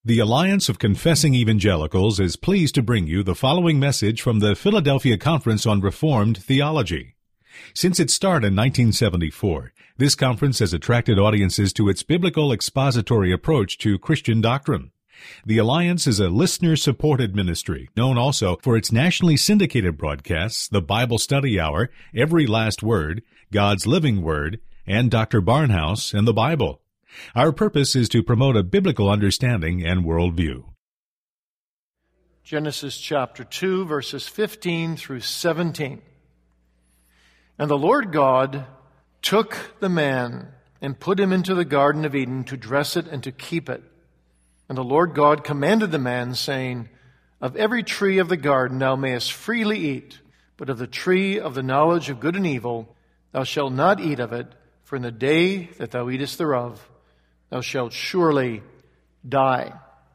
The Alliance of Confessing Evangelicals is pleased to bring you the following message from the Philadelphia Conference on Reformed Theology. Since its start in 1974, this conference has attracted audiences to its biblical expository approach to Christian doctrine. The Alliance is a listener-supported ministry, known also for its nationally syndicated broadcasts, the Bible Study Hour, Every Last Word, God's Living Word, and Dr. Barnhouse and the Bible. Our purpose is to promote a biblical understanding and worldview. Genesis chapter 2, verses 15 through 17. And the Lord God took the man and put him into the Garden of Eden to dress it and to keep it. And the Lord God commanded the man, saying, Of every tree of the garden thou mayest freely eat, but of the tree of the knowledge of good and evil thou shalt not eat of it, for in the day that thou eatest thereof thou shalt surely die.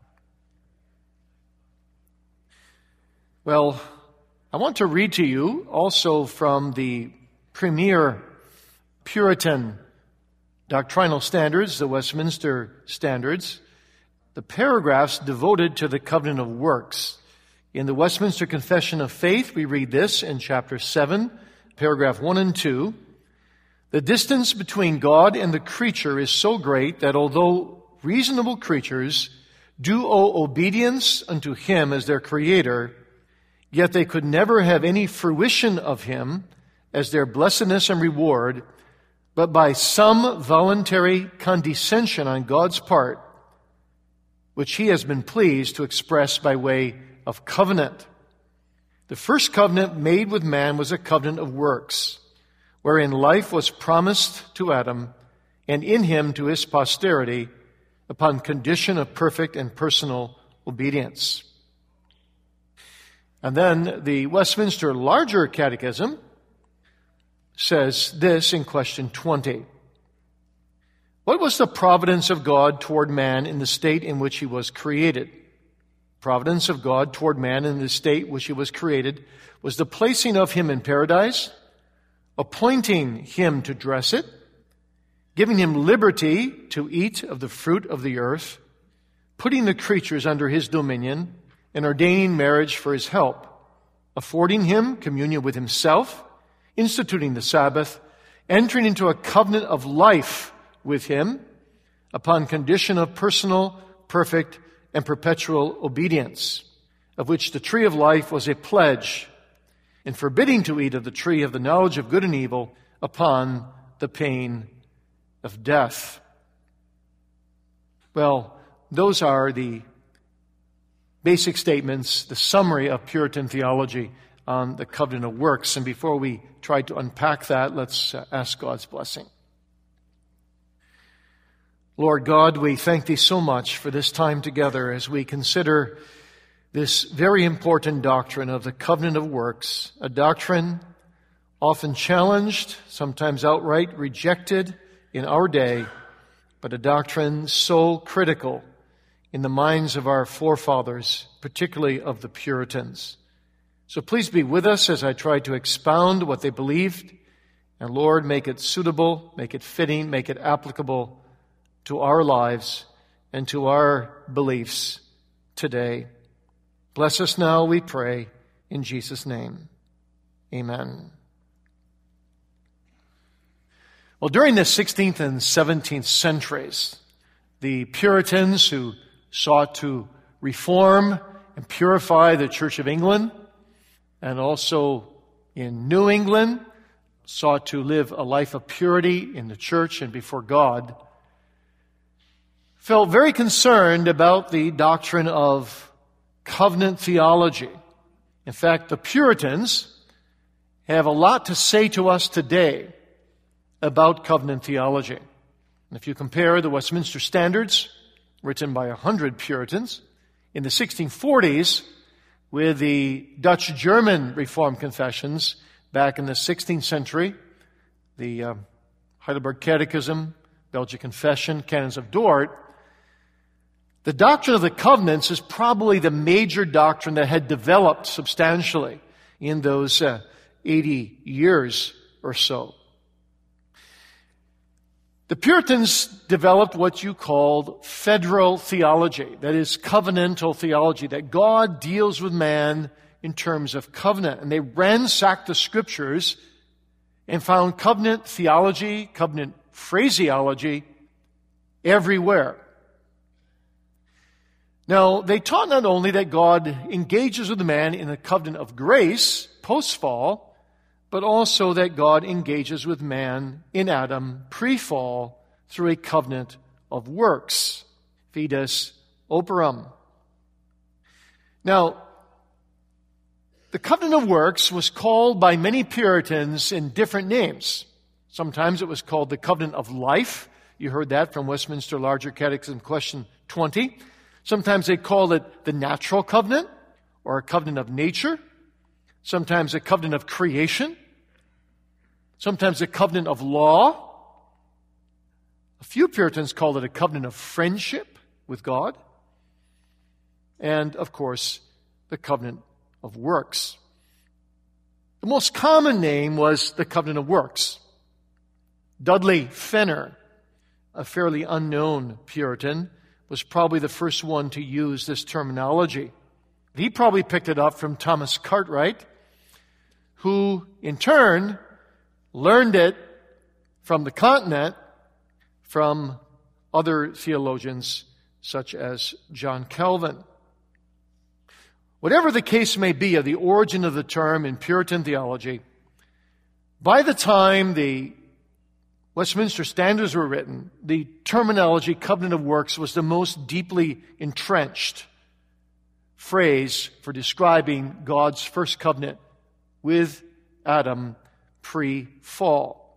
Well, I want to read to you also from the premier Puritan doctrinal standards, the Westminster Standards, the paragraphs devoted to the covenant of works. In the Westminster Confession of Faith, we read this in chapter 7, paragraph 1 and 2. The distance between God and the creature is so great that although reasonable creatures do owe obedience unto Him as their Creator, yet they could never have any fruition of Him as their blessedness and reward, but by some voluntary condescension on God's part, which He has been pleased to express by way of covenant. The first covenant made with man was a covenant of works, wherein life was promised to Adam and in him to his posterity upon condition of perfect and personal obedience. And then the Westminster Larger Catechism says this in question 20. What was the providence of God toward man in the state in which he was created? Providence of God toward man in the state which he was created was the placing of him in paradise, appointing him to dress it, giving him liberty to eat of the fruit of the earth, putting the creatures under his dominion, and ordaining marriage for his help, affording him communion with himself, instituting the Sabbath, entering into a covenant of life with him upon condition of personal, perfect, and perpetual obedience, of which the tree of life was a pledge, and forbidding to eat of the tree of the knowledge of good and evil upon the pain of death. Well, those are the basic statements, the summary of Puritan theology on the covenant of works. And before we try to unpack that, let's ask God's blessing. Lord God, we thank Thee so much for this time together as we consider this very important doctrine of the covenant of works, a doctrine often challenged, sometimes outright rejected in our day, but a doctrine so critical in the minds of our forefathers, particularly of the Puritans. So please be with us as I try to expound what they believed, and Lord, make it suitable, make it fitting, make it applicable to our lives and to our beliefs today. Bless us now, we pray, in Jesus' name. Amen. Well, during the 16th and 17th centuries, the Puritans who sought to reform and purify the Church of England, and also in New England, sought to live a life of purity in the church and before God, felt very concerned about the doctrine of covenant theology. In fact, the Puritans have a lot to say to us today about covenant theology. And if you compare the Westminster Standards, written by 100 Puritans, in the 1640s with the Dutch-German Reformed confessions back in the 16th century, the Heidelberg Catechism, Belgic Confession, Canons of Dort, the doctrine of the covenants is probably the major doctrine that had developed substantially in those 80 years or so. The The Puritans developed what you called federal theology, that is, covenantal theology, that God deals with man in terms of covenant. And they ransacked the Scriptures and found covenant theology, covenant phraseology everywhere. Now, they taught not only that God engages with man in a covenant of grace, post-fall, but also that God engages with man in Adam, pre-fall, through a covenant of works, fides operum. Now, the covenant of works was called by many Puritans in different names. Sometimes it was called the covenant of life. You heard that from Westminster Larger Catechism, question 20. Sometimes they called it the natural covenant, or a covenant of nature. Sometimes a covenant of creation. Sometimes a covenant of law. A few Puritans called it a covenant of friendship with God. And, of course, the covenant of works. The most common name was the covenant of works. Dudley Fenner, a fairly unknown Puritan, was probably the first one to use this terminology. He probably picked it up from Thomas Cartwright, who, in turn, learned it from the continent from other theologians such as John Calvin. Whatever the case may be of the origin of the term in Puritan theology, by the time the Westminster Standards were written, the terminology covenant of works was the most deeply entrenched phrase for describing God's first covenant with Adam pre-fall.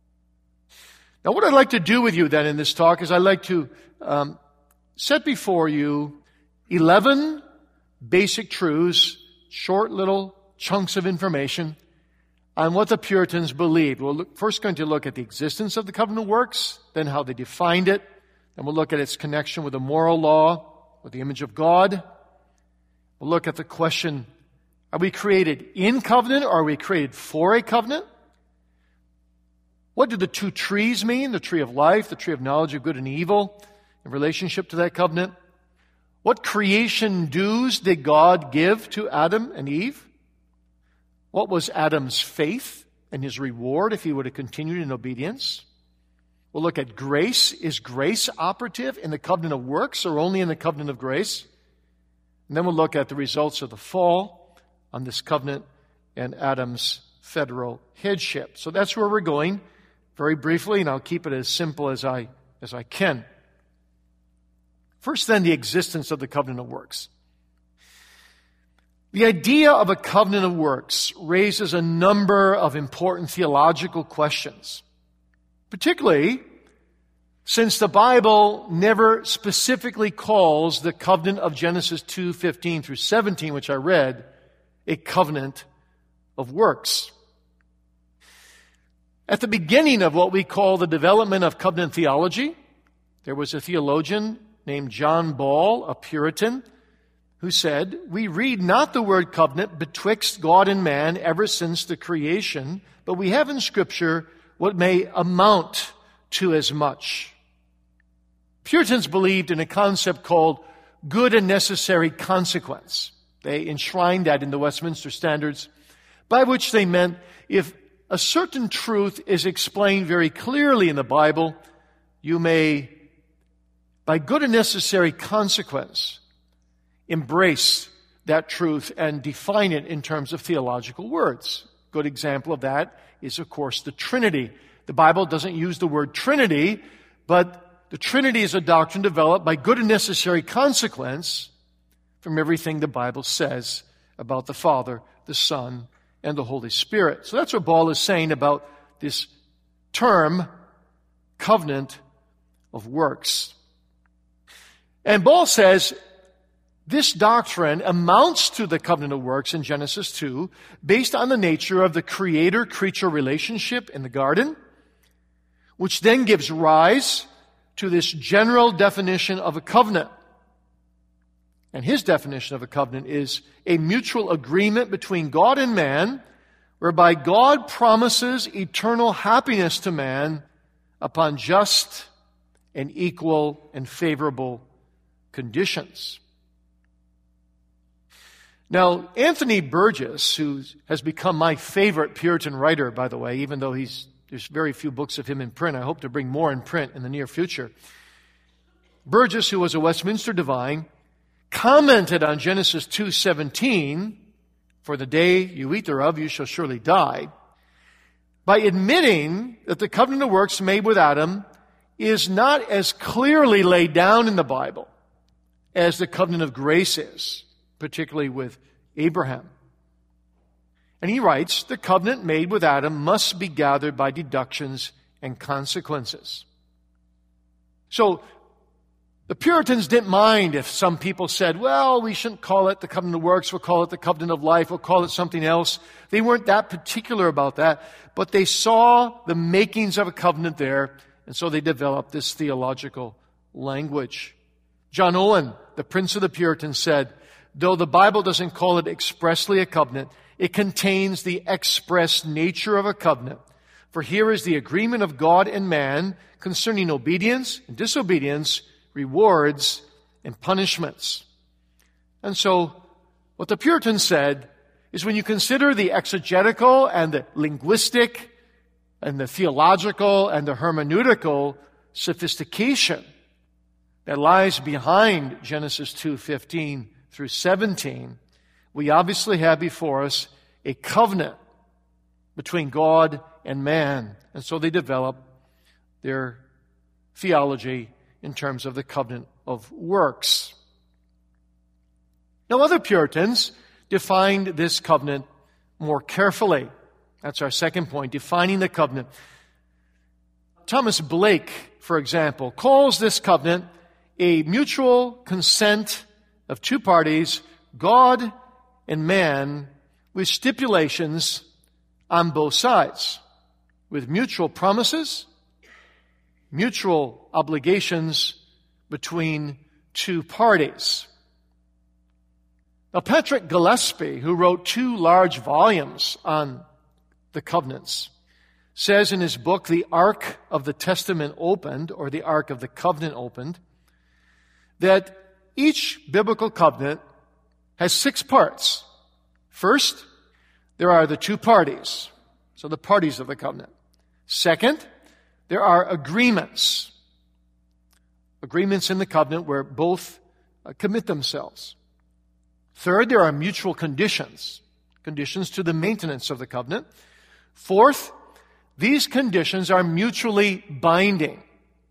Now, what I'd like to do with you then in this talk is I'd like to set before you 11 basic truths, short little chunks of information on what the Puritans believed. We're first going to look at the existence of the covenant of works, then how they defined it, then we'll look at its connection with the moral law, with the image of God. We'll look at the question, are we created in covenant or are we created for a covenant? What do the two trees mean? The tree of life, the tree of knowledge of good and evil, in relationship to that covenant? What creation dues did God give to Adam and Eve? What was Adam's faith and his reward if he would have continued in obedience? We'll look at grace. Is grace operative in the covenant of works or only in the covenant of grace? And then we'll look at the results of the fall on this covenant and Adam's federal headship. So that's where we're going very briefly, and I'll keep it as simple as I can. First, then, the existence of the covenant of works. The idea of a covenant of works raises a number of important theological questions, particularly since the Bible never specifically calls the covenant of Genesis 2:15 through 17, which I read, a covenant of works. At the beginning of what we call the development of covenant theology, there was a theologian named John Ball, a Puritan, who said, "We read not the word covenant betwixt God and man ever since the creation, but we have in Scripture what may amount to as much." Puritans believed in a concept called good and necessary consequence. They enshrined that in the Westminster Standards, by which they meant if a certain truth is explained very clearly in the Bible, you may, by good and necessary consequence, embrace that truth and define it in terms of theological words. A good example of that is, of course, the Trinity. The Bible doesn't use the word Trinity, but the Trinity is a doctrine developed by good and necessary consequence from everything the Bible says about the Father, the Son, and the Holy Spirit. So that's what Ball is saying about this term, covenant of works. And Ball says this doctrine amounts to the covenant of works in Genesis 2 based on the nature of the creator-creature relationship in the garden, which then gives rise to this general definition of a covenant. And his definition of a covenant is a mutual agreement between God and man, whereby God promises eternal happiness to man upon just and equal and favorable conditions. Now, Anthony Burgess, who has become my favorite Puritan writer, by the way, even though there's very few books of him in print. I hope to bring more in print in the near future. Burgess, who was a Westminster divine, commented on Genesis 2:17, "For the day you eat thereof, you shall surely die," by admitting that the covenant of works made with Adam is not as clearly laid down in the Bible as the covenant of grace is, particularly with Abraham. And he writes, "The covenant made with Adam must be gathered by deductions and consequences." So, the Puritans didn't mind if some people said, well, we shouldn't call it the covenant of works, we'll call it the covenant of life, we'll call it something else. They weren't that particular about that, but they saw the makings of a covenant there, and so they developed this theological language. John Owen, the Prince of the Puritans, said, "Though the Bible doesn't call it expressly a covenant, it contains the express nature of a covenant. For here is the agreement of God and man concerning obedience and disobedience, rewards and punishments." And so, what the Puritans said is when you consider the exegetical and the linguistic and the theological and the hermeneutical sophistication that lies behind Genesis 2:15 through 17, we obviously have before us a covenant between God and man. And so they develop their theology in terms of the covenant of works. Now, other Puritans defined this covenant more carefully. That's our second point, defining the covenant. Thomas Blake, for example, calls this covenant a mutual consent of two parties, God and man, with stipulations on both sides, with mutual promises, mutual obligations between two parties. Now, Patrick Gillespie, who wrote 2 large volumes on the covenants, says in his book, The Ark of the Testament Opened, or The Ark of the Covenant Opened, that each biblical covenant has 6 parts. First, there are the two parties, so the parties of the covenant. Second, there are agreements. Agreements in the covenant where both commit themselves. Third, there are mutual conditions. Conditions to the maintenance of the covenant. Fourth, these conditions are mutually binding.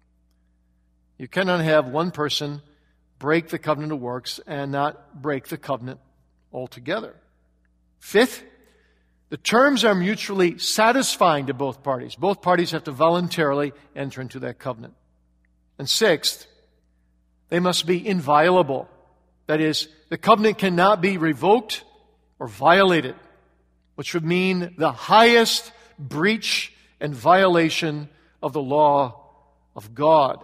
You cannot have one person break the covenant of works and not break the covenant altogether. Fifth, the terms are mutually satisfying to both parties. Both parties have to voluntarily enter into that covenant. And sixth, they must be inviolable. That is, the covenant cannot be revoked or violated, which would mean the highest breach and violation of the law of God.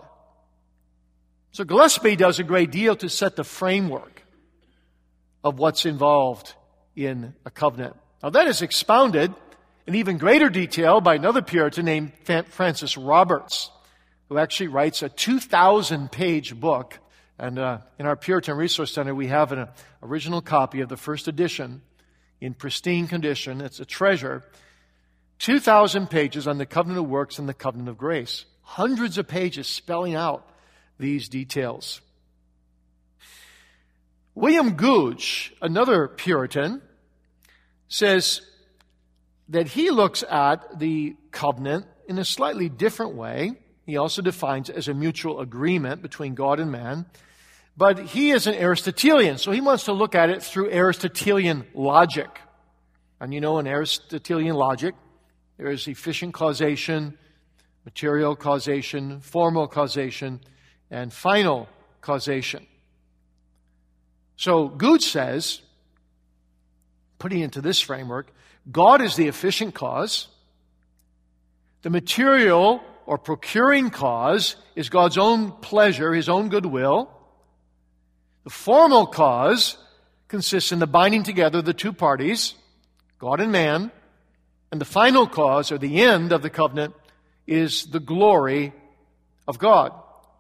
So Gillespie does a great deal to set the framework of what's involved in a covenant. Now that is expounded in even greater detail by another Puritan named Francis Roberts, who actually writes a 2,000-page book. And in our Puritan Resource Center, we have an original copy of the first edition in pristine condition. It's a treasure. 2,000 pages on the covenant of works and the covenant of grace. Hundreds of pages spelling out these details. William Gouge, another Puritan, says that he looks at the covenant in a slightly different way. He also defines it as a mutual agreement between God and man. But he is an Aristotelian, so he wants to look at it through Aristotelian logic. And you know, in Aristotelian logic, there is efficient causation, material causation, formal causation, and final causation. So Gouge says, putting it into this framework, God is the efficient cause. The material or procuring cause is God's own pleasure, His own goodwill. The formal cause consists in the binding together of the two parties, God and man. And the final cause, or the end of the covenant, is the glory of God.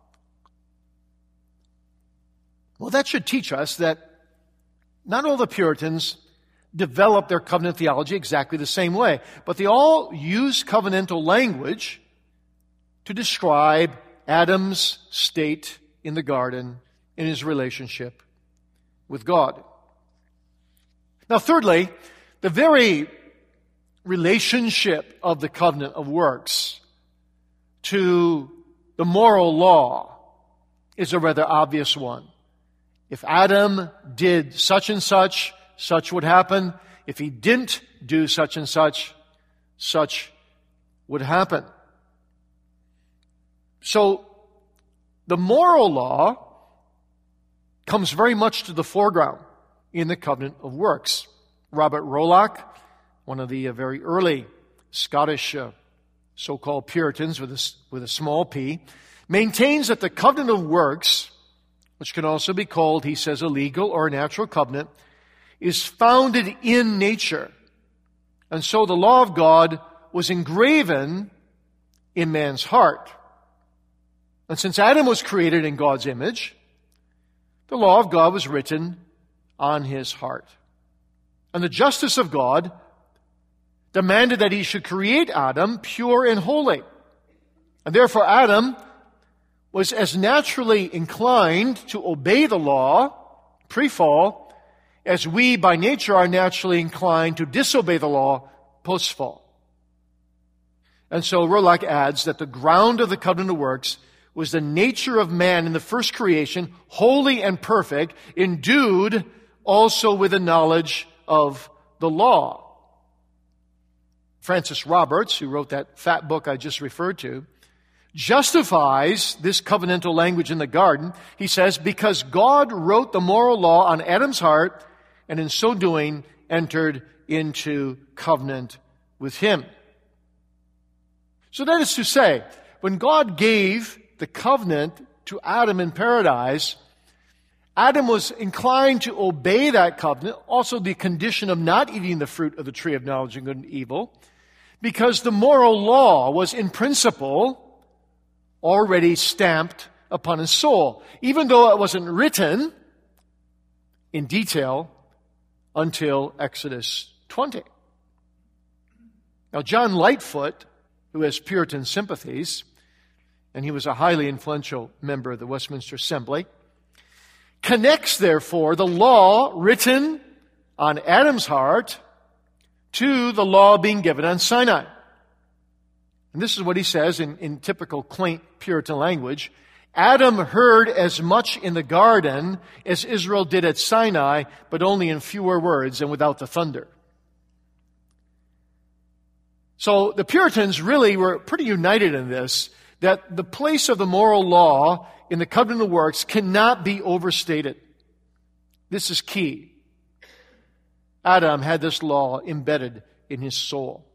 Well, that should teach us that not all the Puritans developed their covenant theology exactly the same way, but they all use covenantal language to describe Adam's state in the garden in his relationship with God. Now, thirdly, the very relationship of the covenant of works to the moral law is a rather obvious one. If Adam did such and such, such would happen. If he didn't do such and such, such would happen. So, the moral law comes very much to the foreground in the covenant of works. Robert Rolock, one of the very early Scottish so-called Puritans with a small p, maintains that the covenant of works, which can also be called, he says, a legal or a natural covenant, is founded in nature. And so the law of God was engraven in man's heart. And since Adam was created in God's image, the law of God was written on his heart. And the justice of God demanded that he should create Adam pure and holy. And therefore Adam was as naturally inclined to obey the law pre-fall as we by nature are naturally inclined to disobey the law post-fall. And so Rolock adds that the ground of the covenant of works was the nature of man in the first creation, holy and perfect, endued also with the knowledge of the law. Francis Roberts, who wrote that fat book I just referred to, justifies this covenantal language in the garden. He says, because God wrote the moral law on Adam's heart, and in so doing entered into covenant with him. So that is to say, when God gave the covenant to Adam in paradise, Adam was inclined to obey that covenant, also the condition of not eating the fruit of the tree of knowledge of good and evil, because the moral law was in principle already stamped upon his soul, even though it wasn't written in detail until Exodus 20. Now, John Lightfoot, who has Puritan sympathies, and he was a highly influential member of the Westminster Assembly, connects, therefore, the law written on Adam's heart to the law being given on Sinai. And this is what he says in typical quaint Puritan language. Adam heard as much in the garden as Israel did at Sinai, but only in fewer words and without the thunder. So the Puritans really were pretty united in this, that the place of the moral law in the covenant of works cannot be overstated. This is key. Adam had this law embedded in his soul.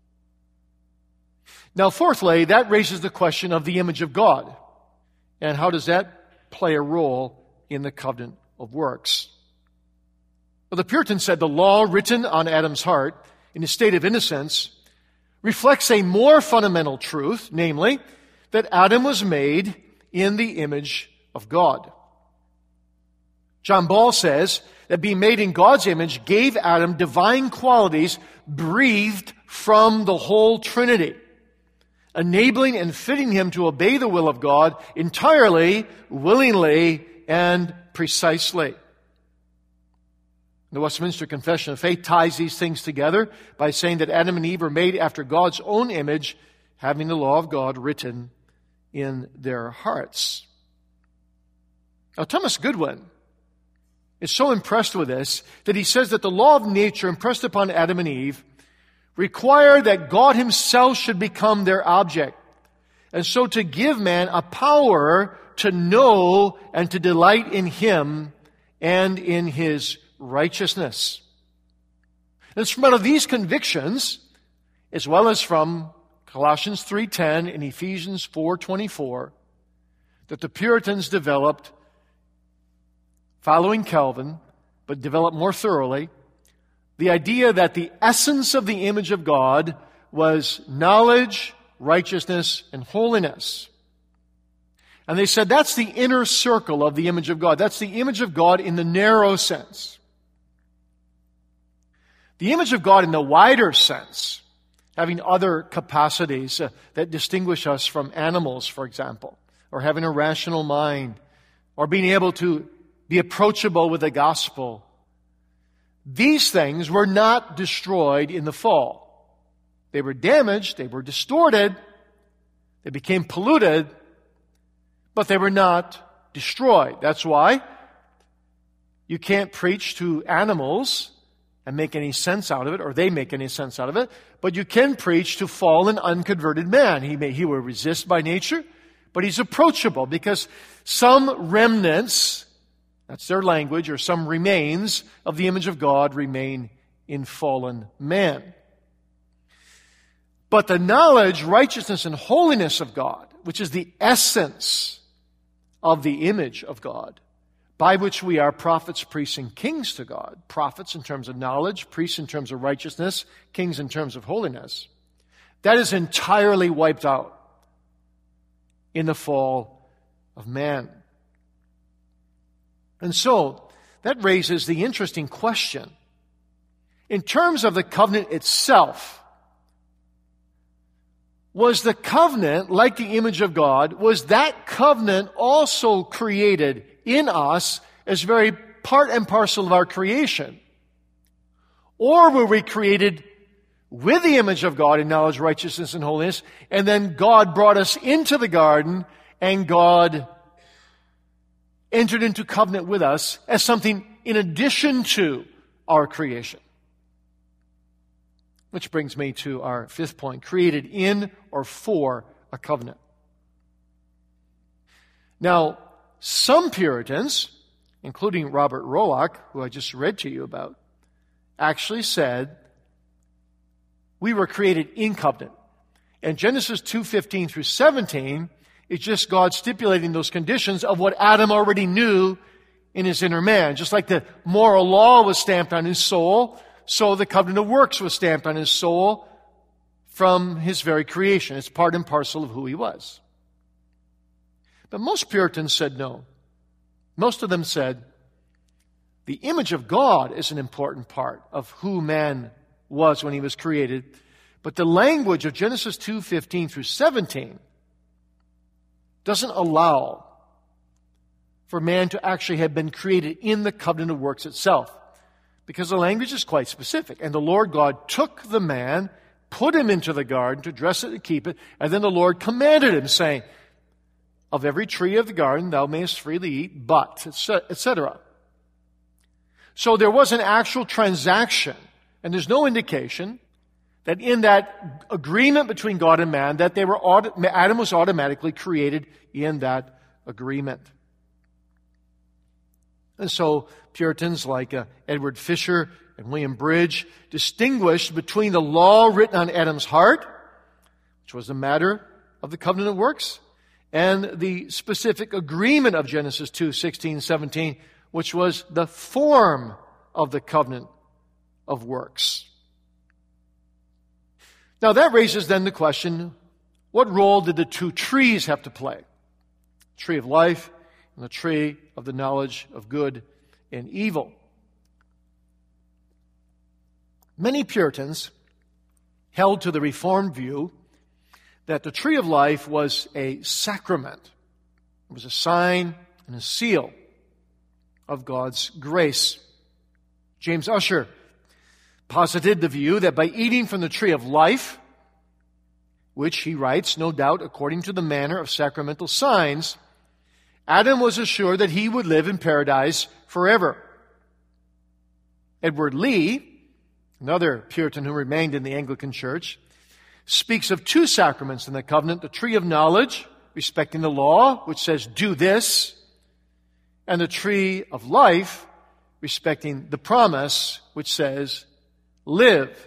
Now, fourthly, that raises the question of the image of God. And how does that play a role in the covenant of works? Well, the Puritans said the law written on Adam's heart in a state of innocence reflects a more fundamental truth, namely, that Adam was made in the image of God. John Ball says that being made in God's image gave Adam divine qualities breathed from the whole Trinity, enabling and fitting him to obey the will of God entirely, willingly, and precisely. The Westminster Confession of Faith ties these things together by saying that Adam and Eve were made after God's own image, having the law of God written in their hearts. Now, Thomas Goodwin is so impressed with this that he says that the law of nature impressed upon Adam and Eve required that God himself should become their object, and so to give man a power to know and to delight in him and in his righteousness. And it's from out of these convictions, as well as from Colossians 3:10 and Ephesians 4:24, that the Puritans developed, following Calvin, but developed more thoroughly, the idea that the essence of the image of God was knowledge, righteousness, and holiness. And they said that's the inner circle of the image of God. That's the image of God in the narrow sense. The image of God in the wider sense, having other capacities that distinguish us from animals, for example, or having a rational mind, or being able to be approachable with the gospel. These things were not destroyed in the fall. They were damaged, they were distorted, they became polluted, but they were not destroyed. That's why you can't preach to animals and make any sense out of it, or they make any sense out of it, but you can preach to fallen, unconverted man. He will resist by nature, but he's approachable because some remnants, that's their language, or some remains of the image of God remain in fallen man. But the knowledge, righteousness, and holiness of God, which is the essence of the image of God, by which we are prophets, priests, and kings to God. Prophets in terms of knowledge, priests in terms of righteousness, kings in terms of holiness. That is entirely wiped out in the fall of man. And so, that raises the interesting question. In terms of the covenant itself, was the covenant, like the image of God, was that covenant also created in us as very part and parcel of our creation? Or were we created with the image of God in knowledge, righteousness, and holiness, and then God brought us into the garden, and God entered into covenant with us as something in addition to our creation? Which brings me to our fifth point, created in or for a covenant. Now, some Puritans, including Robert Rolock, who I just read to you about, actually said we were created in covenant. And Genesis 2:15 through 17 is just God stipulating those conditions of what Adam already knew in his inner man. Just like the moral law was stamped on his soul, so the covenant of works was stamped on his soul from his very creation. It's part and parcel of who he was. But most Puritans said no. Most of them said the image of God is an important part of who man was when he was created. But the language of Genesis 2:15 through 17 doesn't allow for man to actually have been created in the covenant of works itself. Because the language is quite specific. And the Lord God took the man, put him into the garden to dress it and keep it, and then the Lord commanded him, saying, of every tree of the garden thou mayest freely eat, but, etc. So there was an actual transaction, and there's no indication that in that agreement between God and man, that Adam was automatically created in that agreement. And so Puritans like Edward Fisher and William Bridge distinguished between the law written on Adam's heart, which was the matter of the covenant of works, and the specific agreement of Genesis 2:16, 17, which was the form of the covenant of works. Now that raises then the question, what role did the two trees have to play? The tree of life and the tree of the knowledge of good and evil. Many Puritans held to the Reformed view that the tree of life was a sacrament. It was a sign and a seal of God's grace. James Ussher posited the view that by eating from the tree of life, which he writes, no doubt according to the manner of sacramental signs, Adam was assured that he would live in paradise forever. Edward Lee, another Puritan who remained in the Anglican Church, speaks of two sacraments in the covenant, the tree of knowledge, respecting the law, which says, do this, and the tree of life, respecting the promise, which says, live.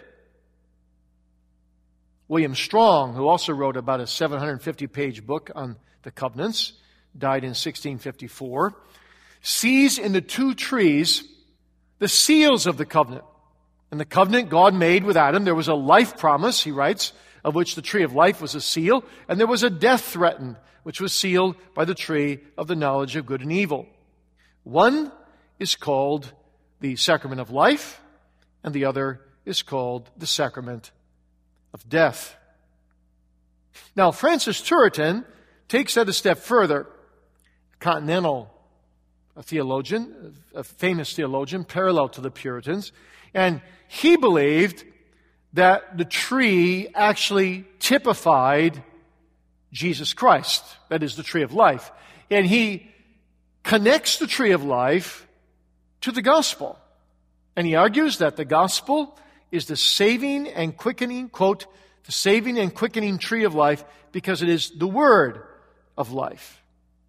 William Strong, who also wrote about a 750-page book on the covenants, died in 1654, sees in the two trees the seals of the covenant. In the covenant God made with Adam, there was a life promise, he writes, of which the tree of life was a seal, and there was a death threatened, which was sealed by the tree of the knowledge of good and evil. One is called the sacrament of life, and the other is called the sacrament of death. Now, Francis Turretin takes that a step further. A continental theologian, a famous theologian, parallel to the Puritans, and he believed that the tree actually typified Jesus Christ, that is, the tree of life. And he connects the tree of life to the gospel. And he argues that the gospel is the saving and quickening, quote, the saving and quickening tree of life because it is the word of life.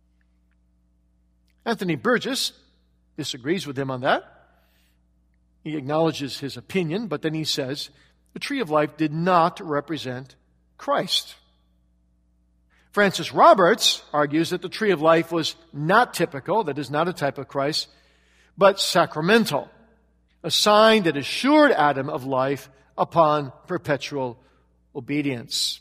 Anthony Burgess disagrees with him on that. He acknowledges his opinion, but then he says the tree of life did not represent Christ. Francis Roberts argues that the tree of life was not typical, that is not a type of Christ, but sacramental, a sign that assured Adam of life upon perpetual obedience.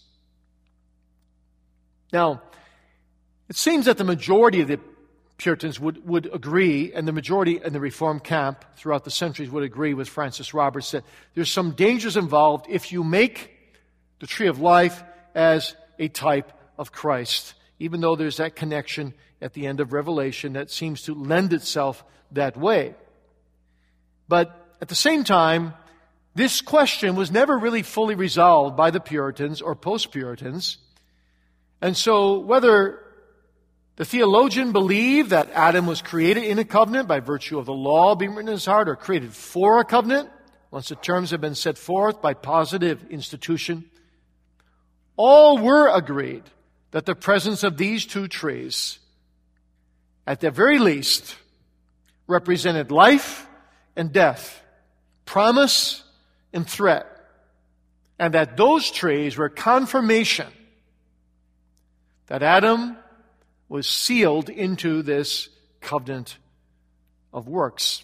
Now, it seems that the majority of the Puritans would agree, and the majority in the Reformed camp throughout the centuries would agree with Francis Roberts that there's some dangers involved if you make the tree of life as a type of Christ, even though there's that connection at the end of Revelation that seems to lend itself that way. But at the same time, this question was never really fully resolved by the Puritans or post-Puritans. And so whether the theologian believed that Adam was created in a covenant by virtue of the law being written in his heart, or created for a covenant, once the terms have been set forth by positive institution, all were agreed that the presence of these two trees, at the very least, represented life and death, promise and threat, and that those trees were confirmation that Adam was sealed into this covenant of works.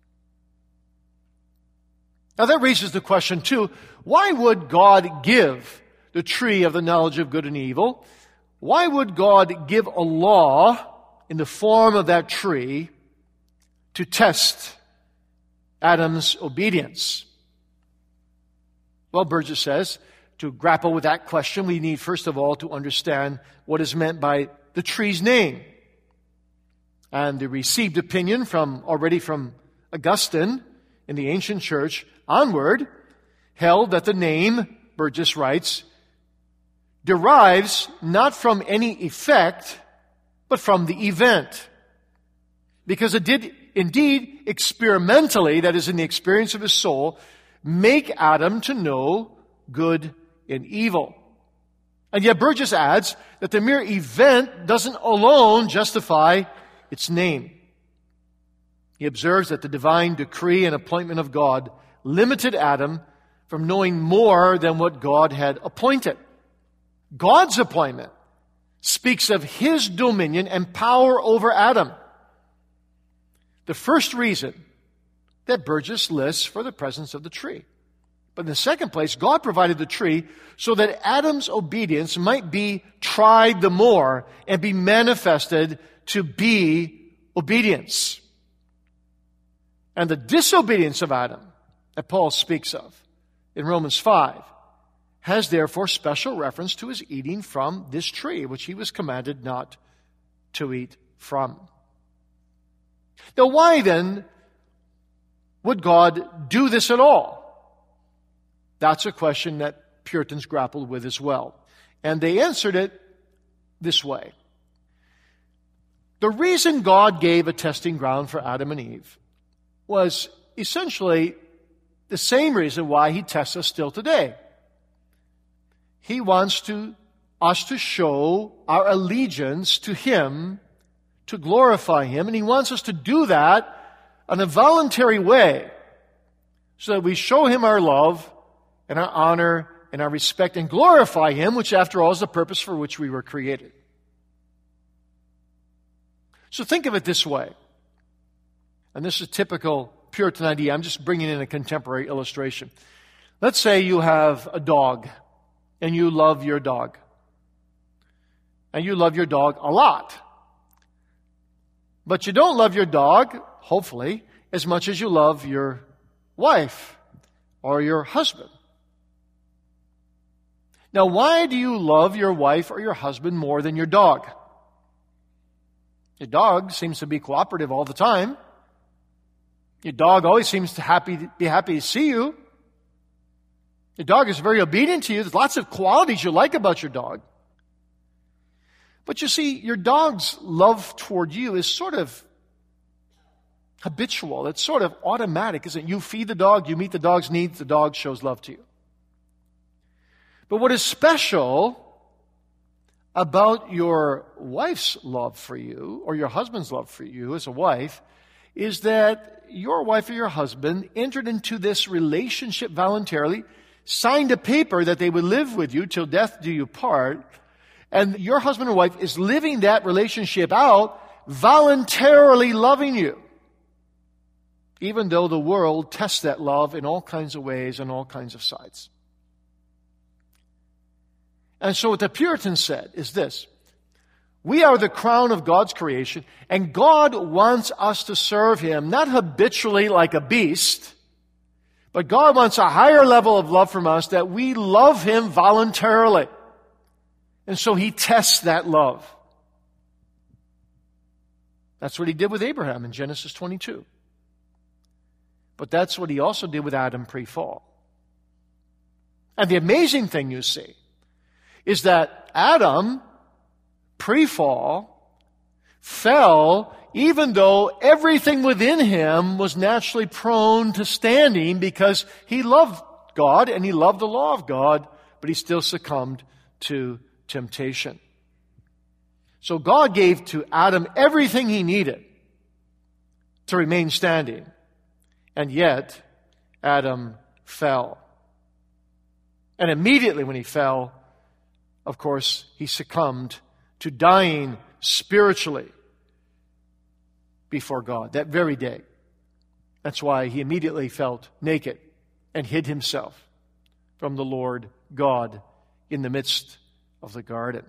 Now that raises the question too, why would God give the tree of the knowledge of good and evil? Why would God give a law in the form of that tree to test Adam's obedience? Well, Burgess says, to grapple with that question, we need first of all to understand what is meant by the tree's name. And the received opinion from Augustine in the ancient church onward held that the name, Burgess writes, derives not from any effect, but from the event. Because it did indeed experimentally, that is in the experience of his soul, make Adam to know good and evil. And yet Burgess adds that the mere event doesn't alone justify its name. He observes that the divine decree and appointment of God limited Adam from knowing more than what God had appointed. God's appointment speaks of His dominion and power over Adam. The first reason that Burgess lists for the presence of the tree. But in the second place, God provided the tree so that Adam's obedience might be tried the more and be manifested to be obedience. And the disobedience of Adam that Paul speaks of in Romans 5 has therefore special reference to his eating from this tree, which he was commanded not to eat from. Now, why then would God do this at all? That's a question that Puritans grappled with as well. And they answered it this way. The reason God gave a testing ground for Adam and Eve was essentially the same reason why He tests us still today. He wants us to show our allegiance to Him, to glorify Him, and He wants us to do that in a voluntary way so that we show Him our love and our honor and our respect and glorify Him, which after all is the purpose for which we were created. So think of it this way. And this is a typical Puritan idea. I'm just bringing in a contemporary illustration. Let's say you have a dog, and you love your dog. And you love your dog a lot. But you don't love your dog, hopefully, as much as you love your wife or your husband. Now, why do you love your wife or your husband more than your dog? Your dog seems to be cooperative all the time. Your dog always seems to be happy to see you. Your dog is very obedient to you. There's lots of qualities you like about your dog. But you see, your dog's love toward you is sort of habitual. It's sort of automatic, isn't it? You feed the dog, you meet the dog's needs, the dog shows love to you. But what is special about your wife's love for you, or your husband's love for you as a wife, is that your wife or your husband entered into this relationship voluntarily, signed a paper that they would live with you till death do you part, and your husband or wife is living that relationship out, voluntarily loving you, even though the world tests that love in all kinds of ways and all kinds of sides. And so what the Puritans said is this: we are the crown of God's creation, and God wants us to serve Him, not habitually like a beast, but God wants a higher level of love from us, that we love Him voluntarily. And so He tests that love. That's what He did with Abraham in Genesis 22. But that's what He also did with Adam pre-fall. And the amazing thing, you see, is that Adam, pre-fall, fell even though everything within him was naturally prone to standing, because he loved God and he loved the law of God, but he still succumbed to temptation. So God gave to Adam everything he needed to remain standing, and yet Adam fell. And immediately when he fell, of course, he succumbed to dying spiritually before God that very day. That's why he immediately felt naked and hid himself from the Lord God in the midst of the garden.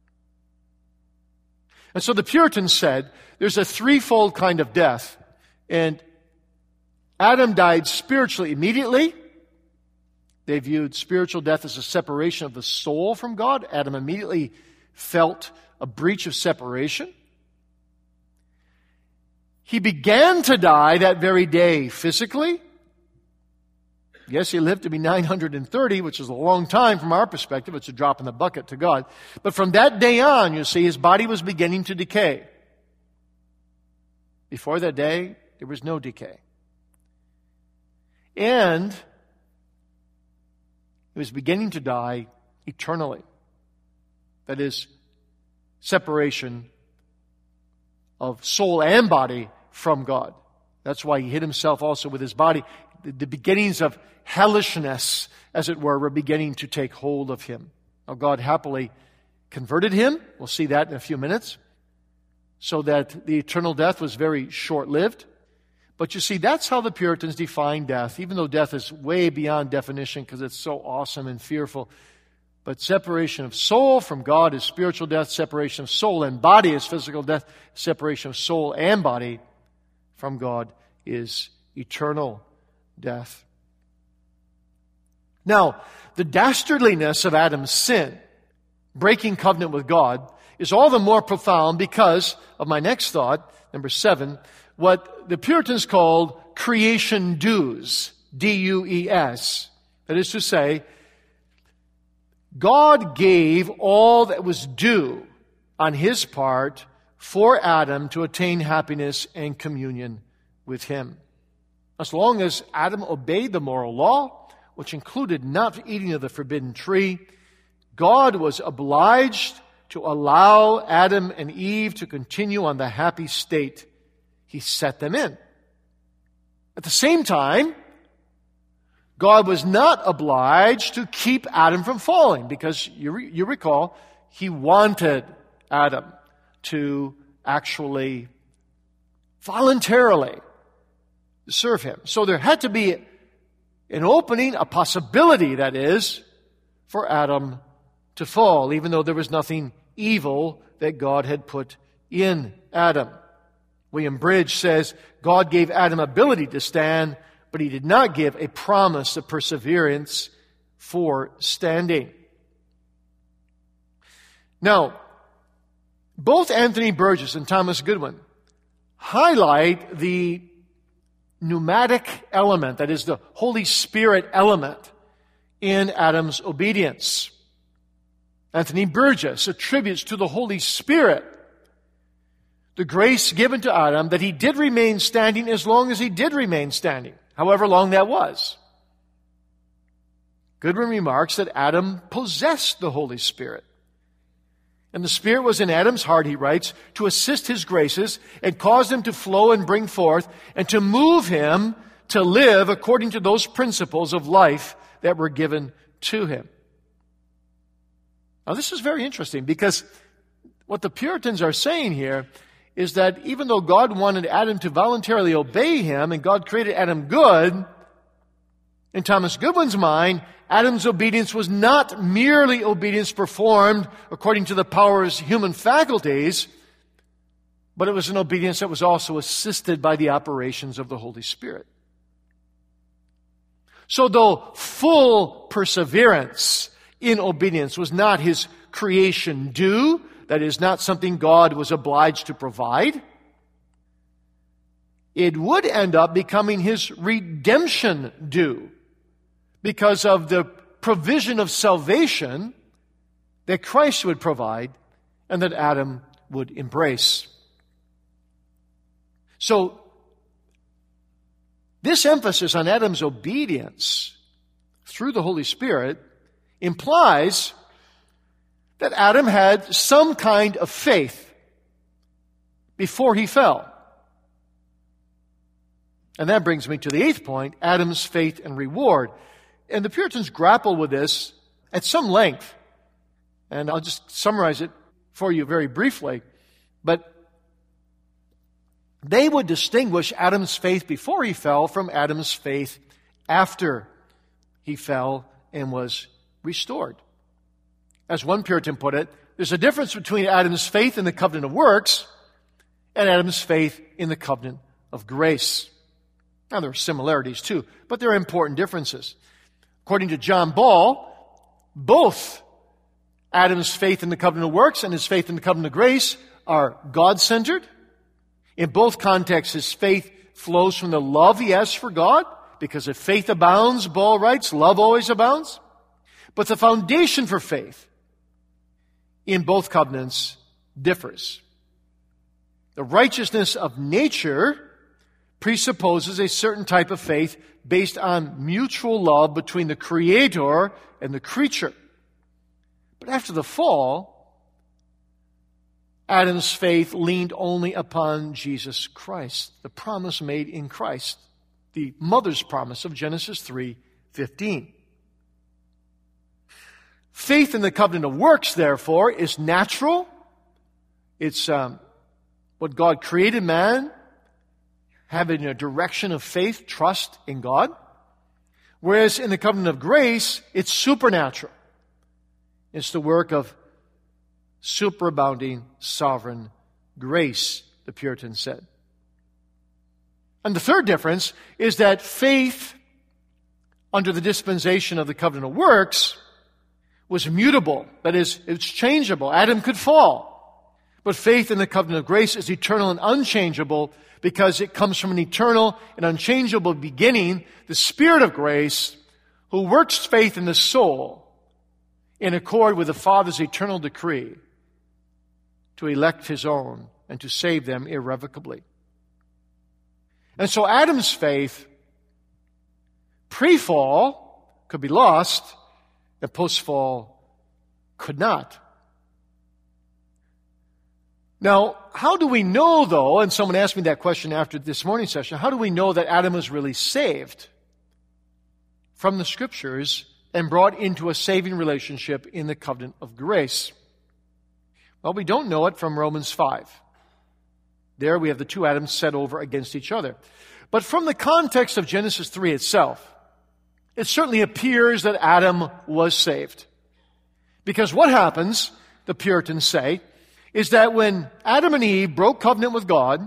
And so the Puritans said there's a threefold kind of death. And Adam died spiritually immediately. They viewed spiritual death as a separation of the soul from God. Adam immediately felt a breach of separation. He began to die that very day physically. Yes, he lived to be 930, which is a long time from our perspective. It's a drop in the bucket to God. But from that day on, you see, his body was beginning to decay. Before that day, there was no decay. And he was beginning to die eternally. That is, separation of soul and body from God. That's why he hid himself also with his body. The beginnings of hellishness, as it were beginning to take hold of him. Now, God happily converted him. We'll see that in a few minutes. So that the eternal death was very short-lived. But you see, that's how the Puritans define death, even though death is way beyond definition because it's so awesome and fearful. But separation of soul from God is spiritual death. Separation of soul and body is physical death. Separation of soul and body from God is eternal death. Now, the dastardliness of Adam's sin, breaking covenant with God, is all the more profound because of my next thought, number 7, what the Puritans called creation dues, D-U-E-S. That is to say, God gave all that was due on His part for Adam to attain happiness and communion with Him. As long as Adam obeyed the moral law, which included not eating of the forbidden tree, God was obliged to allow Adam and Eve to continue on the happy state He set them in. At the same time, God was not obliged to keep Adam from falling, because you recall, He wanted Adam to actually voluntarily serve Him. So there had to be an opening, a possibility, that is, for Adam to fall, even though there was nothing evil that God had put in Adam. William Bridge says, God gave Adam ability to stand, but he did not give a promise of perseverance for standing. Now, both Anthony Burgess and Thomas Goodwin highlight the pneumatic element, that is the Holy Spirit element, in Adam's obedience. Anthony Burgess attributes to the Holy Spirit the grace given to Adam that he did remain standing as long as he did remain standing, however long that was. Goodwin remarks that Adam possessed the Holy Spirit. And the Spirit was in Adam's heart, he writes, to assist his graces and cause them to flow and bring forth and to move him to live according to those principles of life that were given to him. Now, this is very interesting because what the Puritans are saying here is that even though God wanted Adam to voluntarily obey him and God created Adam good, in Thomas Goodwin's mind, Adam's obedience was not merely obedience performed according to the power of his human faculties, but it was an obedience that was also assisted by the operations of the Holy Spirit. So though full perseverance in obedience was not his creation due, that is not something God was obliged to provide, it would end up becoming his redemption due, because of the provision of salvation that Christ would provide and that Adam would embrace. So, this emphasis on Adam's obedience through the Holy Spirit implies that Adam had some kind of faith before he fell. And that brings me to the eighth point, Adam's faith and reward. And the Puritans grapple with this at some length. And I'll just summarize it for you very briefly. But they would distinguish Adam's faith before he fell from Adam's faith after he fell and was restored. As one Puritan put it, there's a difference between Adam's faith in the covenant of works and Adam's faith in the covenant of grace. Now, there are similarities too, but there are important differences. According to John Ball, both Adam's faith in the covenant of works and his faith in the covenant of grace are God-centered. In both contexts, his faith flows from the love he has for God, because if faith abounds, Ball writes, love always abounds. But the foundation for faith in both covenants differs. The righteousness of nature presupposes a certain type of faith based on mutual love between the Creator and the creature. But after the fall, Adam's faith leaned only upon Jesus Christ, the promise made in Christ, the mother's promise of Genesis 3:15. Faith in the covenant of works, therefore, is natural. It's what God created man, having a direction of faith, trust in God. Whereas in the covenant of grace, it's supernatural. It's the work of superabounding sovereign grace, the Puritans said. And the third difference is that faith under the dispensation of the covenant of works was mutable. That is, it's changeable. Adam could fall. But faith in the covenant of grace is eternal and unchangeable, because it comes from an eternal and unchangeable beginning, the Spirit of grace, who works faith in the soul in accord with the Father's eternal decree to elect His own and to save them irrevocably. And so Adam's faith, pre-fall, could be lost, and post-fall could not. Now, how do we know, though, and someone asked me that question after this morning session, how do we know that Adam was really saved from the Scriptures and brought into a saving relationship in the covenant of grace? Well, we don't know it from Romans 5. There we have the two Adams set over against each other. But from the context of Genesis 3 itself, it certainly appears that Adam was saved. Because what happens, the Puritans say, is that when Adam and Eve broke covenant with God,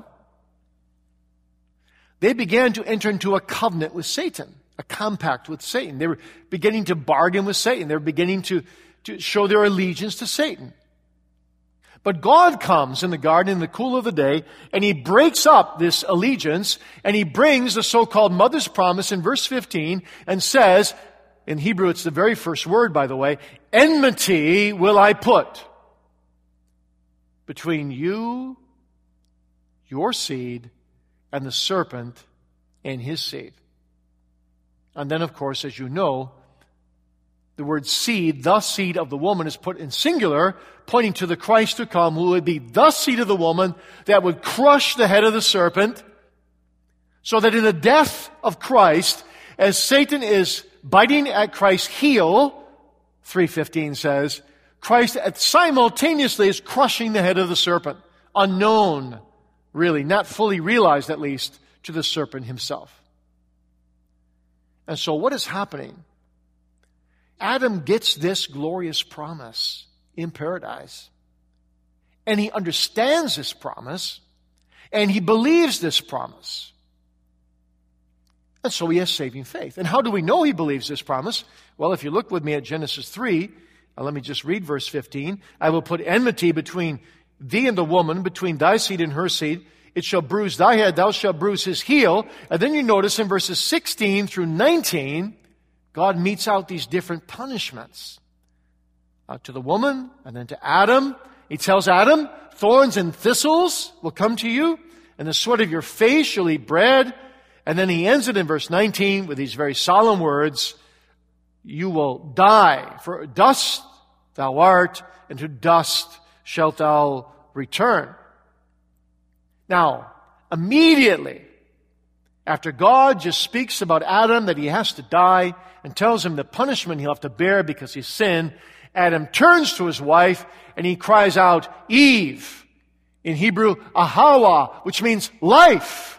they began to enter into a covenant with Satan, a compact with Satan. They were beginning to bargain with Satan. They were beginning to show their allegiance to Satan. But God comes in the garden in the cool of the day, and He breaks up this allegiance, and He brings the so-called mother's promise in verse 15, and says, in Hebrew it's the very first word, by the way, enmity will I put between you, your seed, and the serpent and his seed. And then, of course, as you know, the word seed, the seed of the woman, is put in singular, pointing to the Christ to come, who would be the seed of the woman that would crush the head of the serpent, so that in the death of Christ, as Satan is biting at Christ's heel, 3:15 says, Christ simultaneously is crushing the head of the serpent, unknown, really, not fully realized at least, to the serpent himself. And so what is happening? Adam gets this glorious promise in paradise. And he understands this promise, and he believes this promise. And so he has saving faith. And how do we know he believes this promise? Well, if you look with me at Genesis 3, let me just read verse 15. I will put enmity between thee and the woman, between thy seed and her seed. It shall bruise thy head, thou shalt bruise his heel. And then you notice in verses 16 through 19, God metes out these different punishments. To the woman, and then to Adam. He tells Adam, thorns and thistles will come to you, and the sweat of your face shall eat bread. And then he ends it in verse 19 with these very solemn words, you will die, for dust thou art, and to dust shalt thou return. Now, immediately after God just speaks about Adam that he has to die and tells him the punishment he'll have to bear because he sinned, Adam turns to his wife and he cries out, Eve, in Hebrew, Ahawa, which means life.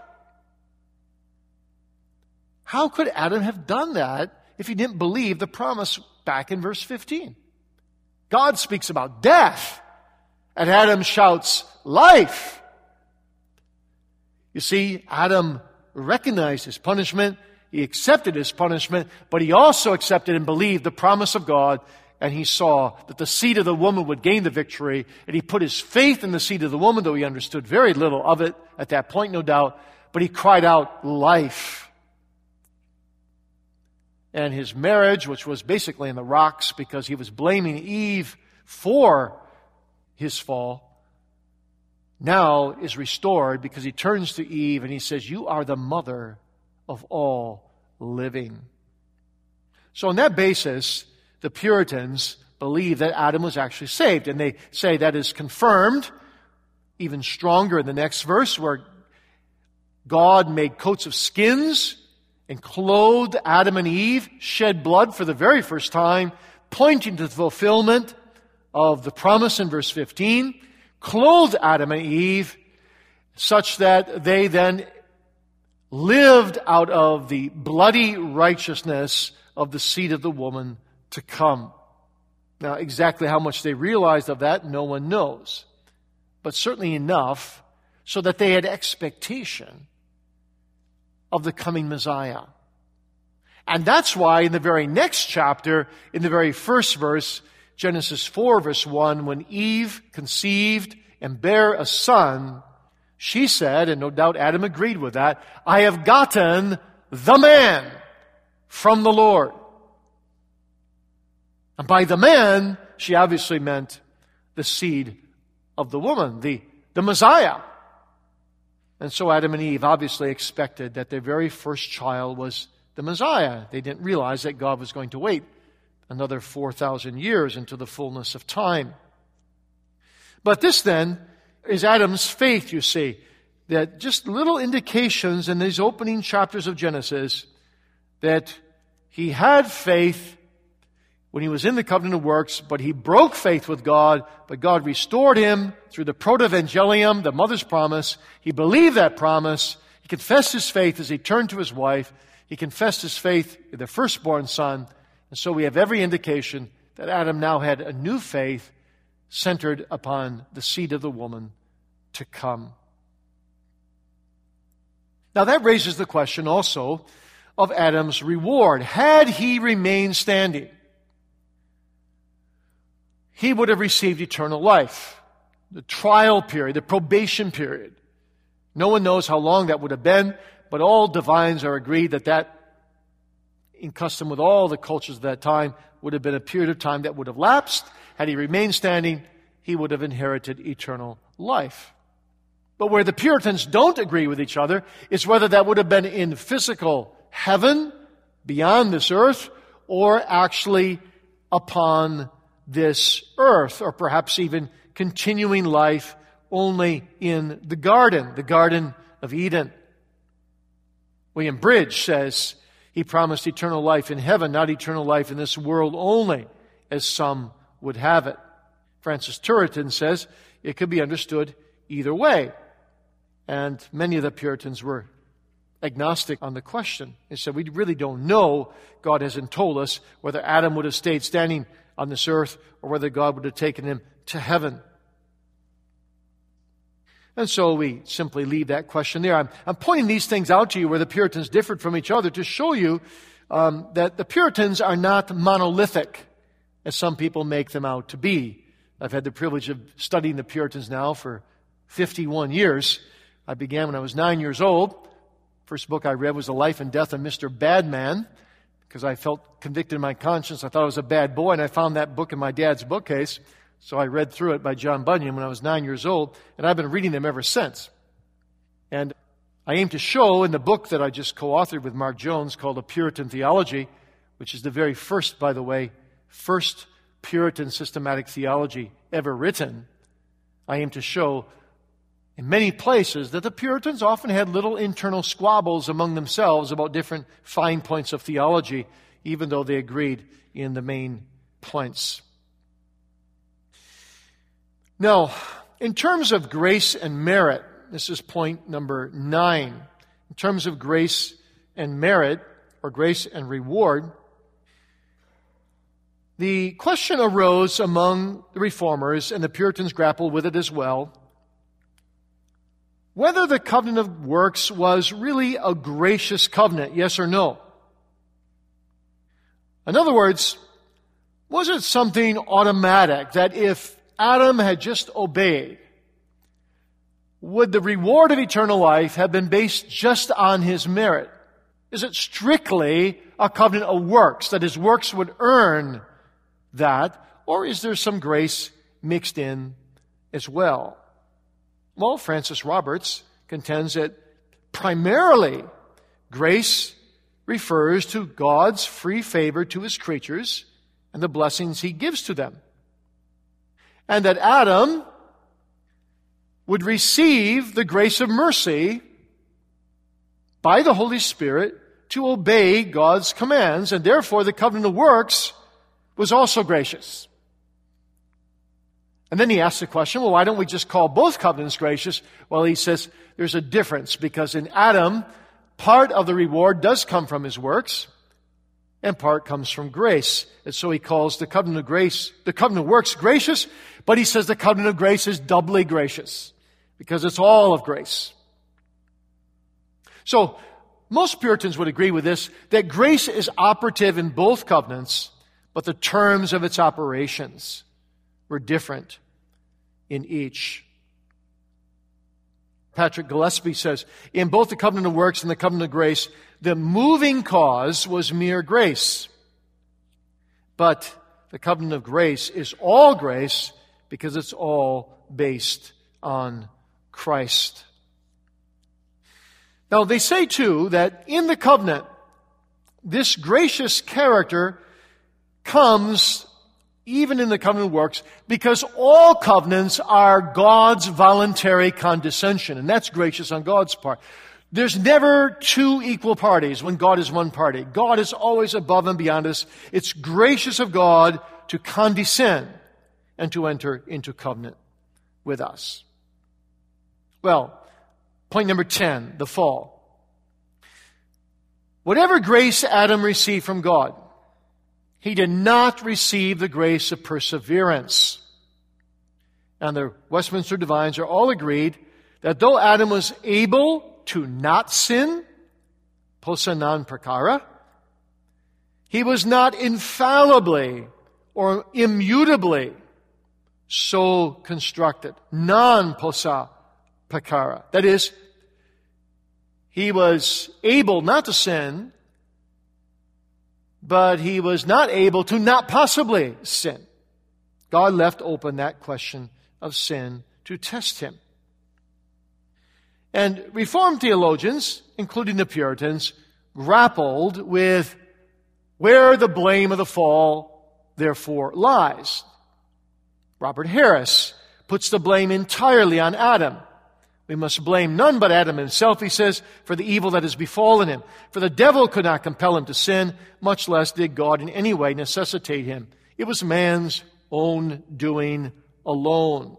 How could Adam have done that if he didn't believe the promise back in verse 15? God speaks about death, and Adam shouts, life. You see, Adam recognized his punishment, he accepted his punishment, but he also accepted and believed the promise of God, and he saw that the seed of the woman would gain the victory, and he put his faith in the seed of the woman, though he understood very little of it at that point, no doubt, but he cried out, life. And his marriage, which was basically in the rocks because he was blaming Eve for his fall, now is restored because he turns to Eve and he says, you are the mother of all living. So on that basis, the Puritans believe that Adam was actually saved. And they say that is confirmed even stronger in the next verse, where God made coats of skins and clothed Adam and Eve, shed blood for the very first time, pointing to the fulfillment of the promise in verse 15, clothed Adam and Eve such that they then lived out of the bloody righteousness of the seed of the woman to come. Now, exactly how much they realized of that, no one knows. But certainly enough so that they had expectation of the coming Messiah. And that's why in the very next chapter, in the very first verse, Genesis 4 verse 1, when Eve conceived and bare a son, she said, and no doubt Adam agreed with that, I have gotten the man from the Lord. And by the man, she obviously meant the seed of the woman, the Messiah. And so Adam and Eve obviously expected that their very first child was the Messiah. They didn't realize that God was going to wait another 4,000 years into the fullness of time. But this then is Adam's faith, you see, that just little indications in these opening chapters of Genesis that he had faith when he was in the covenant of works, but he broke faith with God, but God restored him through the protevangelium, the mother's promise. He believed that promise. He confessed his faith as he turned to his wife. He confessed his faith in the firstborn son. And so we have every indication that Adam now had a new faith centered upon the seed of the woman to come. Now that raises the question also of Adam's reward. Had he remained standing, he would have received eternal life. The trial period, the probation period. No one knows how long that would have been, but all divines are agreed that in custom with all the cultures of that time, would have been a period of time that would have lapsed. Had he remained standing, he would have inherited eternal life. But where the Puritans don't agree with each other is whether that would have been in physical heaven, beyond this earth, or actually upon this earth, or perhaps even continuing life only in the Garden of Eden. William Bridge says he promised eternal life in heaven, not eternal life in this world only, as some would have it. Francis Turretin says it could be understood either way. And many of the Puritans were agnostic on the question. They said, we really don't know. God hasn't told us whether Adam would have stayed standing on this earth or whether God would have taken him to heaven. And so we simply leave that question there. I'm pointing these things out to you where the Puritans differed from each other to show you that the Puritans are not monolithic, as some people make them out to be. I've had the privilege of studying the Puritans now for 51 years. I began when I was 9 years old. First book I read was The Life and Death of Mr. Badman, because I felt convicted in my conscience. I thought I was a bad boy, and I found that book in my dad's bookcase. So I read through it by John Bunyan when I was 9 years old, and I've been reading them ever since. And I aim to show in the book that I just co-authored with Mark Jones called A Puritan Theology, which is the very first, by the way, first Puritan systematic theology ever written. I aim to show in many places that the Puritans often had little internal squabbles among themselves about different fine points of theology, even though they agreed in the main points. Now, in terms of grace and merit, this is point number 9. In terms of grace and merit, or grace and reward, the question arose among the Reformers, and the Puritans grappled with it as well, whether the covenant of works was really a gracious covenant, yes or no. In other words, was it something automatic that if Adam had just obeyed, would the reward of eternal life have been based just on his merit? Is it strictly a covenant of works, that his works would earn that, or is there some grace mixed in as well? Well, Francis Roberts contends that primarily grace refers to God's free favor to his creatures and the blessings he gives to them. And that Adam would receive the grace of mercy by the Holy Spirit to obey God's commands, and therefore the covenant of works was also gracious. And then he asks the question, well, why don't we just call both covenants gracious? Well, he says there's a difference, because in Adam, part of the reward does come from his works, and part comes from grace. And so he calls the covenant of grace, the covenant of works gracious, but he says the covenant of grace is doubly gracious, because it's all of grace. So, most Puritans would agree with this, that grace is operative in both covenants, but the terms of its operations were different in each. Patrick Gillespie says, in both the covenant of works and the covenant of grace, the moving cause was mere grace. But the covenant of grace is all grace because it's all based on Christ. Now, they say, too, that in the covenant, this gracious character comes even in the covenant of works, because all covenants are God's voluntary condescension, and that's gracious on God's part. There's never two equal parties when God is one party. God is always above and beyond us. It's gracious of God to condescend and to enter into covenant with us. Well, point number 10, the fall. Whatever grace Adam received from God, he did not receive the grace of perseverance. And the Westminster Divines are all agreed that though Adam was able to not sin, posa non peccara, he was not infallibly or immutably so constructed, non posa peccara. That is, he was able not to sin, but he was not able to not possibly sin. God left open that question of sin to test him. And Reformed theologians, including the Puritans, grappled with where the blame of the fall, therefore, lies. Robert Harris puts the blame entirely on Adam. We must blame none but Adam himself, he says, for the evil that has befallen him. For the devil could not compel him to sin, much less did God in any way necessitate him. It was man's own doing alone.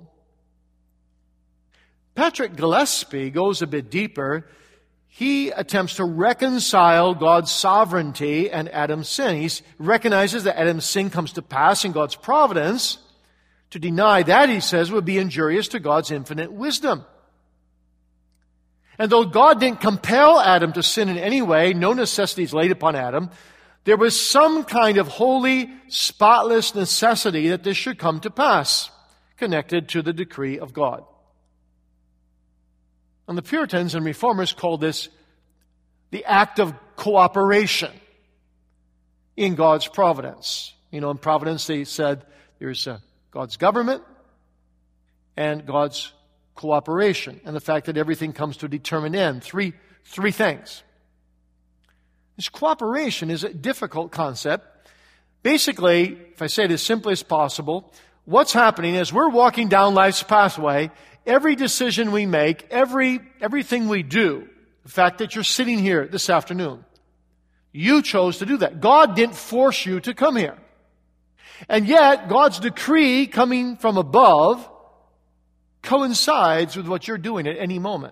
Patrick Gillespie goes a bit deeper. He attempts to reconcile God's sovereignty and Adam's sin. He recognizes that Adam's sin comes to pass in God's providence. To deny that, he says, would be injurious to God's infinite wisdom. And though God didn't compel Adam to sin in any way, no necessity is laid upon Adam, there was some kind of holy, spotless necessity that this should come to pass, connected to the decree of God. And the Puritans and Reformers called this the act of cooperation in God's providence. You know, in providence they said there's God's government and God's cooperation, and the fact that everything comes to a determined end. Three things. This cooperation is a difficult concept. Basically, if I say it as simply as possible, what's happening is we're walking down life's pathway. Every decision we make, everything we do, the fact that you're sitting here this afternoon, you chose to do that. God didn't force you to come here. And yet, God's decree coming from above coincides with what you're doing at any moment.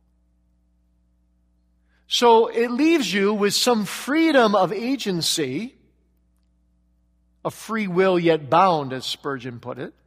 So it leaves you with some freedom of agency, a free will yet bound, as Spurgeon put it.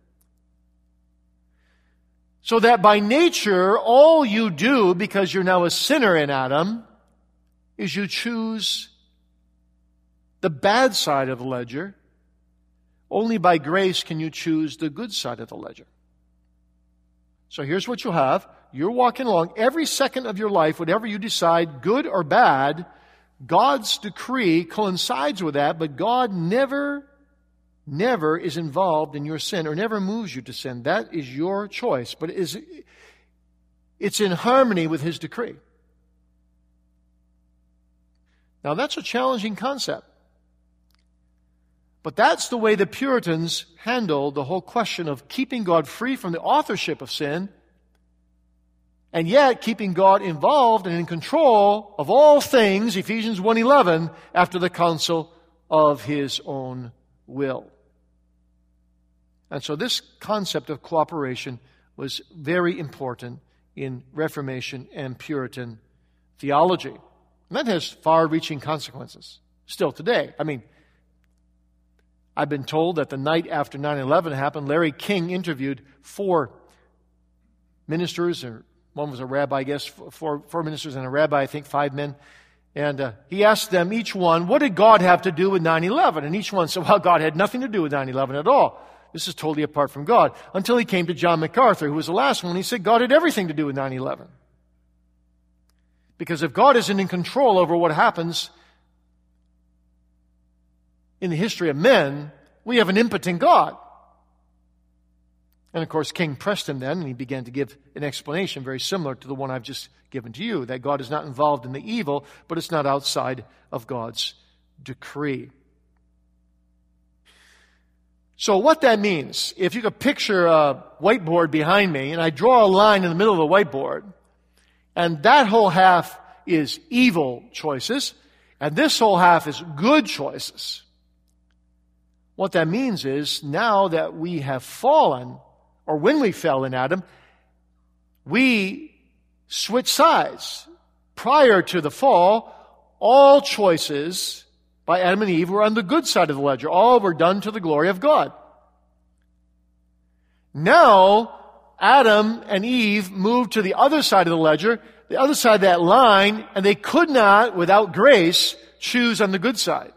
So that by nature, all you do, because you're now a sinner in Adam, is you choose the bad side of the ledger. Only by grace can you choose the good side of the ledger. So here's what you'll have. You're walking along every second of your life, whatever you decide, good or bad, God's decree coincides with that, but God never is involved in your sin or never moves you to sin. That is your choice, but it's in harmony with His decree. Now that's a challenging concept. But that's the way the Puritans handled the whole question of keeping God free from the authorship of sin, and yet keeping God involved and in control of all things, Ephesians 1:11, after the counsel of His own will. And so this concept of cooperation was very important in Reformation and Puritan theology. And that has far-reaching consequences still today. I mean, I've been told that the night after 9/11 happened, Larry King interviewed 4 ministers, or one was a rabbi, I guess, 4 ministers and a rabbi, I think 5 men. And he asked them, each one, what did God have to do with 9/11? And each one said, well, God had nothing to do with 9/11 at all. This is totally apart from God. Until he came to John MacArthur, who was the last one. He said, God had everything to do with 9/11. Because if God isn't in control over what happens in the history of men, we have an impotent God. And of course, King pressed him then, and he began to give an explanation very similar to the one I've just given to you, that God is not involved in the evil, but it's not outside of God's decree. So what that means, if you could picture a whiteboard behind me, and I draw a line in the middle of the whiteboard, and that whole half is evil choices, and this whole half is good choices. What that means is, now that we have fallen, or when we fell in Adam, we switch sides. Prior to the fall, all choices by Adam and Eve were on the good side of the ledger. All were done to the glory of God. Now, Adam and Eve moved to the other side of the ledger, the other side of that line, and they could not, without grace, choose on the good side.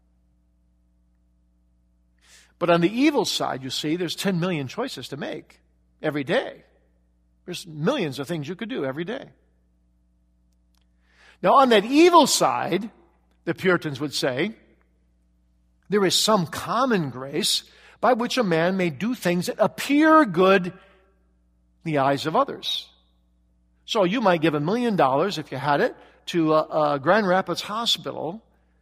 But on the evil side, you see, there's 10 million choices to make every day. There's millions of things you could do every day. Now, on that evil side, the Puritans would say, there is some common grace by which a man may do things that appear good in the eyes of others. So you might give $1 million, if you had it, to Grand Rapids Hospital.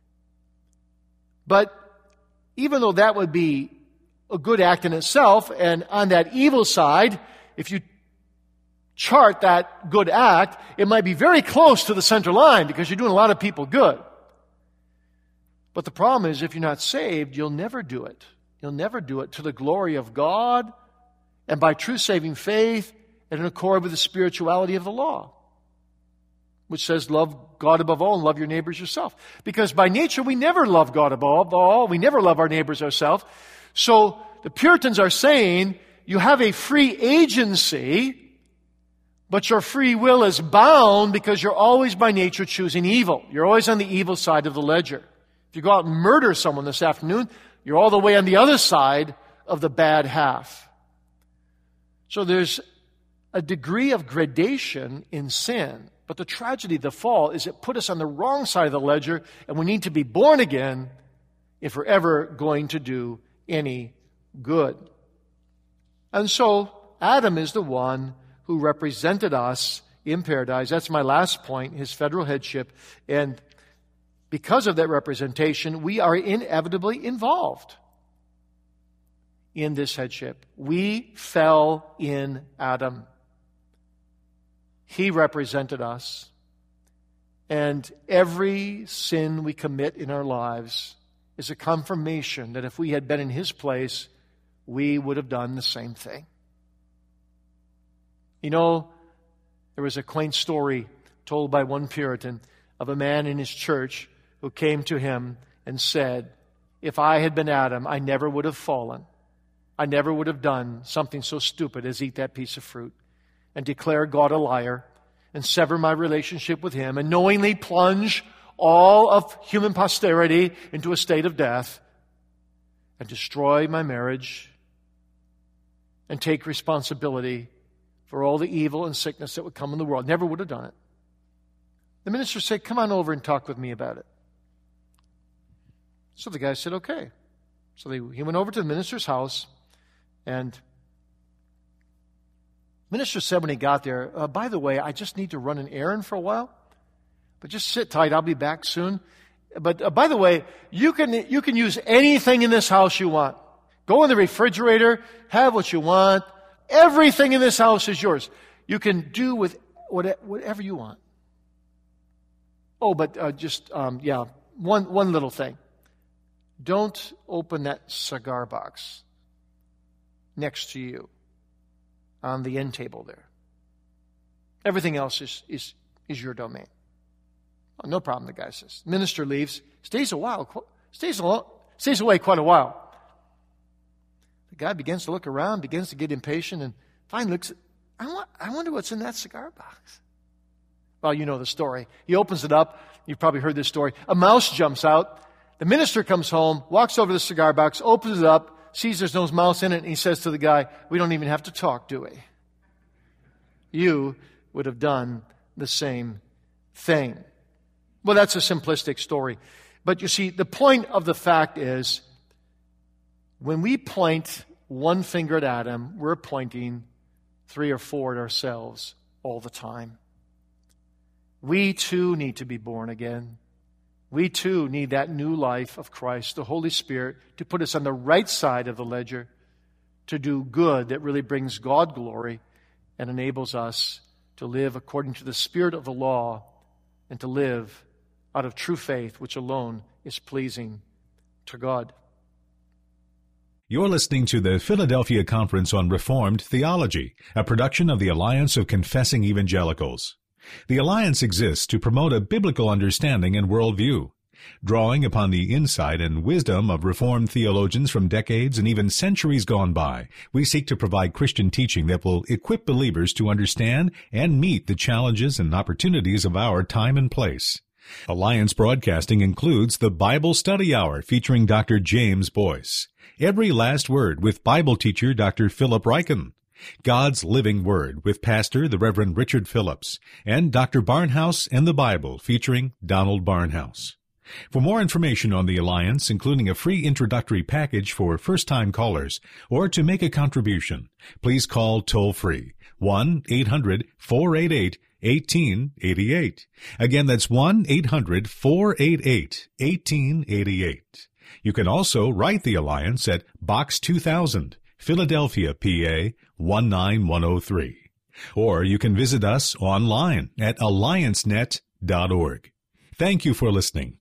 But even though that would be a good act in itself, and on that evil side, if you chart that good act, it might be very close to the center line because you're doing a lot of people good. But the problem is, if you're not saved, you'll never do it. You'll never do it to the glory of God and by true saving faith and in accord with the spirituality of the law, which says love God above all and love your neighbors yourself. Because by nature, we never love God above all. We never love our neighbors ourselves. So the Puritans are saying you have a free agency, but your free will is bound because you're always by nature choosing evil. You're always on the evil side of the ledger. If you go out and murder someone this afternoon, you're all the way on the other side of the bad half. So there's a degree of gradation in sin. But the tragedy of the fall is it put us on the wrong side of the ledger, and we need to be born again if we're ever going to do any good. And so Adam is the one who represented us in paradise. That's my last point, his federal headship. And because of that representation, we are inevitably involved in this headship. We fell in Adam. He represented us. And every sin we commit in our lives is a confirmation that if we had been in his place, we would have done the same thing. You know, there was a quaint story told by one Puritan of a man in his church who came to him and said, if I had been Adam, I never would have fallen. I never would have done something so stupid as eat that piece of fruit and declare God a liar and sever my relationship with him and knowingly plunge all of human posterity into a state of death and destroy my marriage and take responsibility for all the evil and sickness that would come in the world. Never would have done it. The minister said, come on over and talk with me about it. So the guy said, okay. So he went over to the minister's house, and the minister said when he got there, by the way, I just need to run an errand for a while, but just sit tight, I'll be back soon. But by the way, you can use anything in this house you want. Go in the refrigerator, have what you want. Everything in this house is yours. You can do with whatever you want. Oh, but one little thing. Don't open that cigar box next to you on the end table there. Everything else is your domain. Oh, no problem, the guy says. Minister leaves, stays away quite a while. The guy begins to look around, begins to get impatient, and finally looks at, I wonder what's in that cigar box. Well, you know the story. He opens it up. You've probably heard this story. A mouse jumps out. The minister comes home, walks over to the cigar box, opens it up, sees there's no mouse in it, and he says to the guy, we don't even have to talk, do we? You would have done the same thing. Well, that's a simplistic story. But you see, the point of the fact is, when we point one finger at Adam, we're pointing 3 or 4 at ourselves all the time. We too need to be born again. We too need that new life of Christ, the Holy Spirit, to put us on the right side of the ledger, to do good that really brings God glory and enables us to live according to the spirit of the law and to live out of true faith, which alone is pleasing to God. You're listening to the Philadelphia Conference on Reformed Theology, a production of the Alliance of Confessing Evangelicals. The Alliance exists to promote a biblical understanding and worldview. Drawing upon the insight and wisdom of Reformed theologians from decades and even centuries gone by, we seek to provide Christian teaching that will equip believers to understand and meet the challenges and opportunities of our time and place. Alliance Broadcasting includes the Bible Study Hour featuring Dr. James Boyce, Every Last Word with Bible teacher Dr. Philip Ryken, God's Living Word with Pastor the Reverend Richard Phillips, and Dr. Barnhouse and the Bible featuring Donald Barnhouse. For more information on the Alliance, including a free introductory package for first-time callers, or to make a contribution, please call toll-free 1-800-488-1888. Again, that's 1-800-488-1888. You can also write the Alliance at Box 2000, Philadelphia, PA 19103. Or you can visit us online at alliancenet.org. Thank you for listening.